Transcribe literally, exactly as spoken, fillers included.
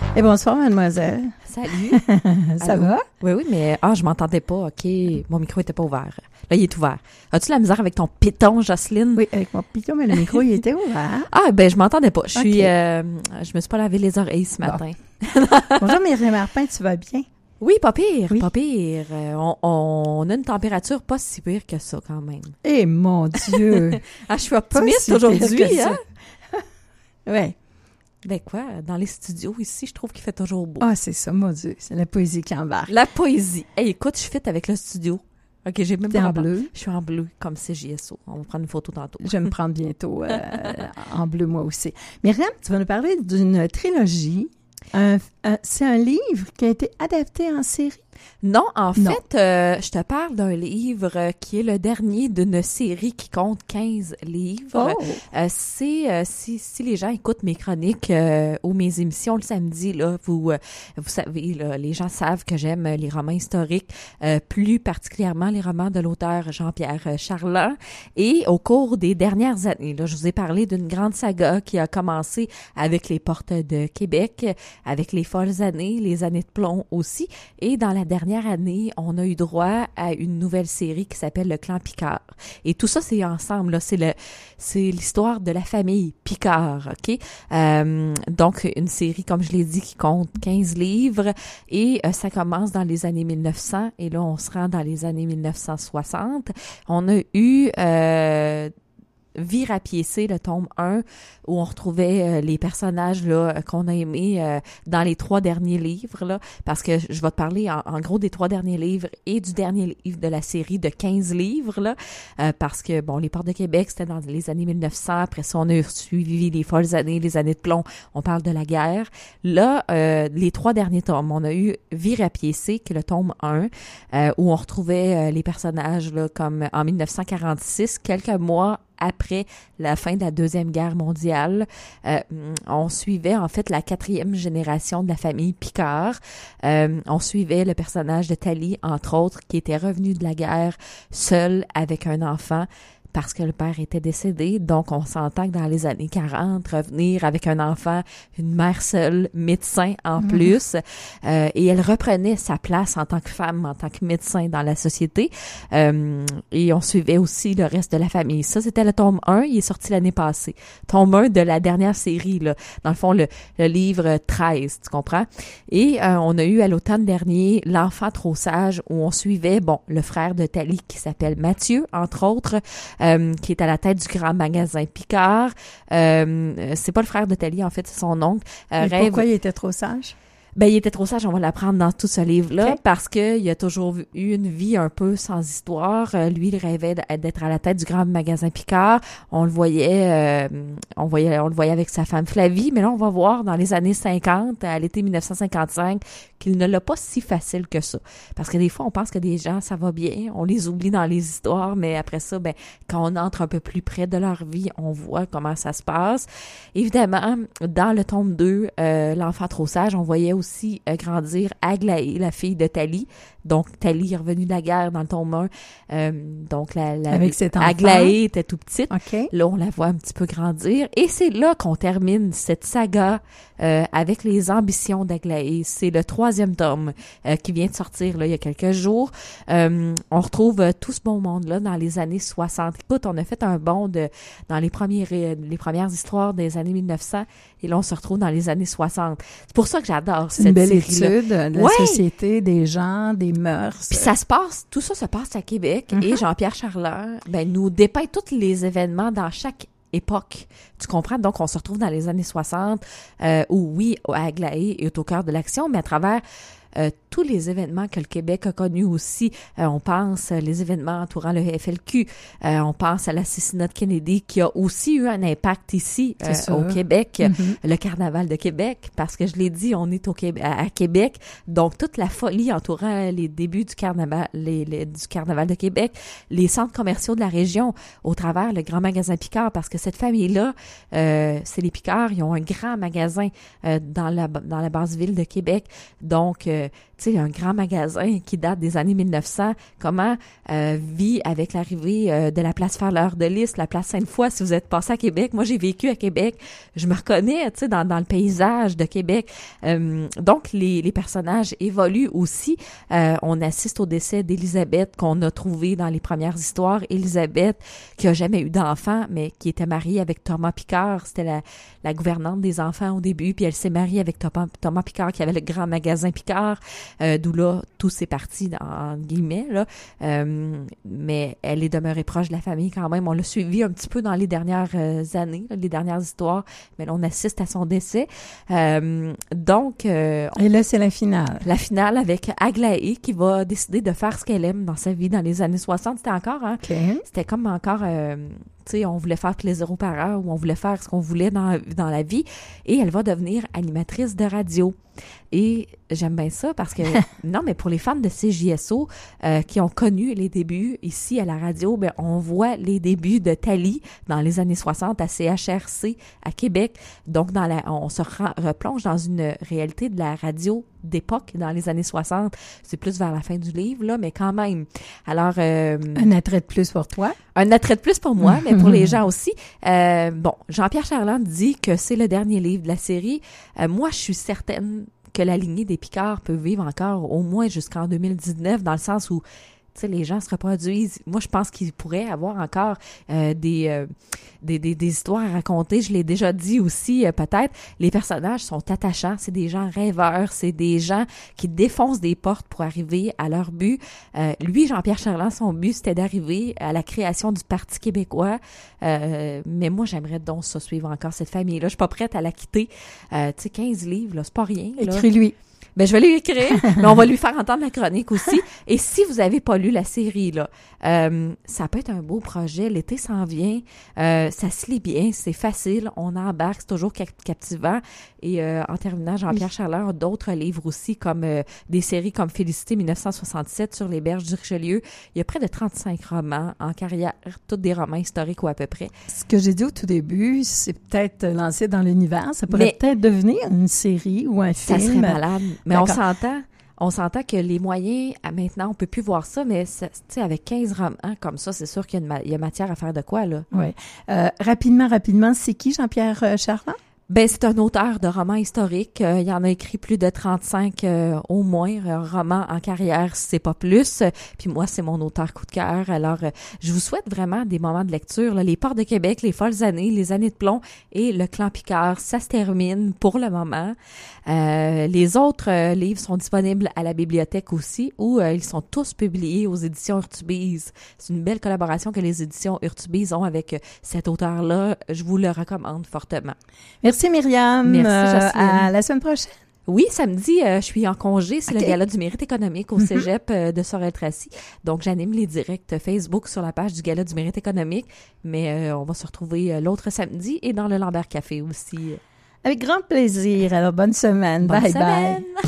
Et bonsoir, mademoiselle. Salut. Ça Allô? va? Oui, oui, mais ah, je m'entendais pas, OK. Mon micro était pas ouvert. Là, il est ouvert. As-tu la misère avec ton piton, Jocelyne? Oui, avec mon piton, mais le micro, il était ouvert. Ah, ben, je m'entendais pas. Je suis, OK. euh, je me suis pas lavé les oreilles ce Bon. matin. Bonjour, Myriam Marpin, tu vas bien? Oui, pas pire, Oui. pas pire. Euh, on, on a une température pas si pire que ça, quand même. Eh, mon Dieu! Ah, je suis Pas optimiste si pire aujourd'hui, que ça. hein? Oui. Ben quoi, dans les studios ici, je trouve qu'il fait toujours beau. Ah, c'est ça, mon Dieu. C'est la poésie qui embarque. La poésie. Hey, écoute, je fit avec le studio. OK, j'ai même T'es pas en rapport. bleu. Je suis en bleu, comme C J S O. On va prendre une photo tantôt. Je vais me prendre bientôt euh, en bleu, moi aussi. Myriam, tu vas nous parler d'une trilogie. Un- un- c'est un livre qui a été adapté en série. Non, en Non. fait, euh, je te parle d'un livre euh, qui est le dernier d'une série qui compte quinze livres. Oh! Euh, c'est euh, si, si les gens écoutent mes chroniques euh, ou mes émissions le samedi, là, vous euh, vous savez, là, les gens savent que j'aime les romans historiques, euh, plus particulièrement les romans de l'auteur Jean-Pierre Charland. Et au cours des dernières années, là, je vous ai parlé d'une grande saga qui a commencé avec les Portes de Québec, avec les Folles années, les années de plomb aussi. Et dans la dernière année, on a eu droit à une nouvelle série qui s'appelle Le Clan Picard. Et tout ça, c'est ensemble, là. C'est le, c'est l'histoire de la famille Picard, OK? Euh, donc, une série, comme je l'ai dit, qui compte quinze livres. Et euh, ça commence dans les années mille neuf cents. Et là, on se rend dans les années mille neuf cent soixante. On a eu... Euh, Vire à piécer, le tome un, où on retrouvait euh, les personnages là euh, qu'on a aimés euh, dans les trois derniers livres, là, parce que je vais te parler en, en gros des trois derniers livres et du dernier livre de la série de quinze livres, là, euh, parce que, bon, les Portes de Québec, c'était dans les années mille neuf cents, après ça, on a suivi les Folles années, les années de plomb, on parle de la guerre. Là, euh, les trois derniers tomes, on a eu Vire à piécer, qui est le tome un, euh, où on retrouvait euh, les personnages là, comme en mille neuf cent quarante-six, quelques mois après la fin de la Deuxième Guerre mondiale. Euh, on suivait en fait la quatrième génération de la famille Picard. Euh, on suivait le personnage de Thalie, entre autres, qui était revenu de la guerre seul avec un enfant parce que le père était décédé. Donc, on s'entend que dans les années quarante, revenir avec un enfant, une mère seule, médecin en Mhm. plus, euh, et elle reprenait sa place en tant que femme, en tant que médecin dans la société. Euh, et on suivait aussi le reste de la famille. Ça, c'était le tome un, il est sorti l'année passée. Tome un de la dernière série, là. Dans le fond, le, le livre treize, tu comprends? Et euh, on a eu à l'automne dernier L'enfant trop sage, où on suivait, bon, le frère de Thalie qui s'appelle Mathieu, entre autres, Euh, qui est à la tête du grand magasin Picard. Euh, c'est pas le frère de Thalie, en fait, c'est son oncle. Euh, Mais Rêve, pourquoi il était trop sage? ben, il était trop sage, on va l'apprendre dans tout ce livre-là, Okay. parce que il a toujours eu une vie un peu sans histoire. Euh, lui, il rêvait d'être à la tête du grand magasin Picard. On le voyait, euh, on voyait, on le voyait avec sa femme Flavie, mais là, on va voir dans les années cinquante, à l'été mille neuf cent cinquante-cinq, qu'il ne l'a pas si facile que ça. Parce que des fois, on pense que des gens, ça va bien, on les oublie dans les histoires, mais après ça, ben, quand on entre un peu plus près de leur vie, on voit comment ça se passe. Évidemment, dans le tome deux, euh, L'enfant trop sage, on voyait aussi euh, grandir Aglaé, la fille de Thalie. Donc, Thalie est revenue de la guerre dans le tome un. Euh, donc, la, la, Avec cet enfant. Aglaé était tout petite. OK. Là, on la voit un petit peu grandir. Et c'est là qu'on termine cette saga euh, avec les ambitions d'Aglaé. C'est le troisième tome euh, qui vient de sortir là, il y a quelques jours. Euh, on retrouve euh, tout ce bon monde-là dans les années soixante. Écoute, on a fait un bond de, dans les, premiers, les premières histoires des années mille neuf cents et là, on se retrouve dans les années soixante. C'est pour ça que j'adore C'est cette une belle série-là. étude de la Ouais. société, des gens, des mœurs. Puis ça se passe, tout ça se passe à Québec Mhm. et Jean-Pierre Charland ben, nous dépeint tous les événements dans chaque époque. Tu comprends? Donc, on se retrouve dans les années soixante euh, où, oui, Aglaé est au cœur de l'action, mais à travers euh, tous les événements que le Québec a connus aussi. Euh, on pense euh, les événements entourant le F L Q. Euh, on pense à l'assassinat de Kennedy qui a aussi eu un impact ici euh, au Québec. Mm-hmm. Le carnaval de Québec, parce que je l'ai dit, on est au Québec, à, à Québec. Donc, toute la folie entourant les débuts du carnaval, les, les, du carnaval de Québec, les centres commerciaux de la région au travers le grand magasin Picard, parce que cette famille-là, euh, c'est les Picard, ils ont un grand magasin euh, dans la dans la basse ville de Québec. Donc, euh, euh, tu sais, un grand magasin qui date des années mille neuf cents, comment euh, vit avec l'arrivée euh, de la place Fleur de Lys, la place Sainte-Foy, si vous êtes passé à Québec. Moi, j'ai vécu à Québec. Je me reconnais, tu sais, dans, dans le paysage de Québec. Euh, donc, les, les personnages évoluent aussi. Euh, on assiste au décès d'Élisabeth qu'on a trouvé dans les premières histoires. Élisabeth, qui a jamais eu d'enfant, mais qui était mariée avec Thomas Picard. C'était la, la gouvernante des enfants au début, puis elle s'est mariée avec Thomas, Thomas Picard, qui avait le grand magasin Picard. Euh, d'où là, tout s'est parti, en guillemets, là. Euh, mais elle est demeurée proche de la famille quand même. On l'a suivi un petit peu dans les dernières euh, années, là, les dernières histoires, mais là, on assiste à son décès. Euh, donc... Euh, Et là, c'est la finale. La finale avec Aglaé, qui va décider de faire ce qu'elle aime dans sa vie dans les années soixante. C'était encore, hein? Okay. C'était comme encore... Euh, tu sais, on voulait faire plaisir aux parents ou on voulait faire ce qu'on voulait dans, dans la vie. Et elle va devenir animatrice de radio. Et j'aime bien ça parce que, non, mais pour les fans de C J S O euh, qui ont connu les débuts ici à la radio, ben on voit les débuts de Thalie dans les années soixante à C H R C à Québec. Donc, dans la, on se re- replonge dans une réalité de la radio d'époque dans les années soixante. C'est plus vers la fin du livre, là, mais quand même. Alors... Euh, un attrait de plus pour toi. Un attrait de plus pour moi, mais pour les gens aussi. Euh, bon, Jean-Pierre Charland dit que c'est le dernier livre de la série. Euh, moi, je suis certaine que la lignée des Picard peut vivre encore au moins jusqu'en deux mille dix-neuf, dans le sens où, tu sais, les gens se reproduisent. Moi, je pense qu'ils pourraient avoir encore euh, des, euh, des, des, des histoires à raconter. Je l'ai déjà dit aussi, euh, peut-être. Les personnages sont attachants. C'est des gens rêveurs. C'est des gens qui défoncent des portes pour arriver à leur but. Euh, lui, Jean-Pierre Charland, son but, c'était d'arriver à la création du Parti québécois. Euh, mais moi, j'aimerais donc ça suivre encore cette famille-là. Je suis pas prête à la quitter. Euh, tu sais, quinze livres, là, c'est pas rien. Là. Écris-lui. Ben, je vais lui écrire, mais on va lui faire entendre la chronique aussi. Et si vous avez pas lu la série, là, euh, ça peut être un beau projet. L'été s'en vient. Euh, ça se lit bien. C'est facile. On embarque. C'est toujours cap- captivant. Et euh, en terminant, Jean-Pierre oui. Charland a d'autres livres aussi, comme euh, des séries comme Félicité dix-neuf cent soixante-sept sur les berges du Richelieu. Il y a près de trente-cinq romans en carrière, tous des romans historiques ou à peu près. Ce que j'ai dit au tout début, c'est peut-être lancé dans l'univers. Ça pourrait mais, peut-être devenir une série ou un film. Ça serait malade. Mais D'accord. on s'entend, on s'entend que les moyens, maintenant, on peut plus voir ça, mais tu sais, avec quinze romans comme ça, c'est sûr qu'il y a, une, il y a matière à faire de quoi, là. Oui. Euh, rapidement, rapidement, c'est qui Jean-Pierre Charland? Ben, c'est un auteur de romans historiques. Euh, il en a écrit plus de trente-cinq euh, au moins, euh, romans en carrière, si c'est pas plus. Puis moi, c'est mon auteur coup de cœur. Alors, euh, je vous souhaite vraiment des moments de lecture. Là. Les Portes de Québec, Les Folles années, Les années de plomb et Le Clan Picard, ça se termine pour le moment. Euh, les autres euh, livres sont disponibles à la bibliothèque aussi, où euh, ils sont tous publiés aux éditions Urtubise. C'est une belle collaboration que les éditions Urtubise ont avec euh, cet auteur-là. Je vous le recommande fortement. Merci Myriam. Merci, euh, à la semaine prochaine. Oui, samedi, euh, je suis en congé. C'est okay. le gala du mérite économique au Mm-hmm. cégep euh, de Sorel-Tracy. Donc, j'anime les directs Facebook sur la page du gala du mérite économique. Mais euh, on va se retrouver euh, l'autre samedi et dans le Lambert Café aussi. Avec grand plaisir. Alors, bonne semaine. Bonne bye semaine. bye.